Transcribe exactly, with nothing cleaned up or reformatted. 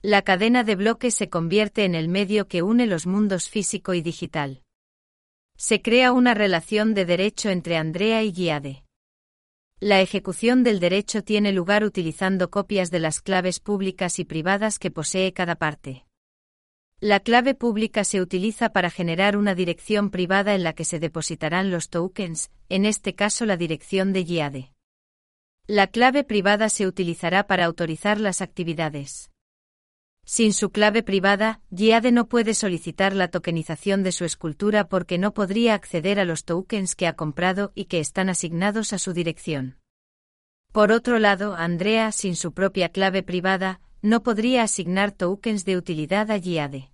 La cadena de bloques se convierte en el medio que une los mundos físico y digital. Se crea una relación de derecho entre Andrea y Giade. La ejecución del derecho tiene lugar utilizando copias de las claves públicas y privadas que posee cada parte. La clave pública se utiliza para generar una dirección privada en la que se depositarán los tokens, en este caso la dirección de Giade. La clave privada se utilizará para autorizar las actividades. Sin su clave privada, Giade no puede solicitar la tokenización de su escultura porque no podría acceder a los tokens que ha comprado y que están asignados a su dirección. Por otro lado, Andrea, sin su propia clave privada, no podría asignar tokens de utilidad a Giade.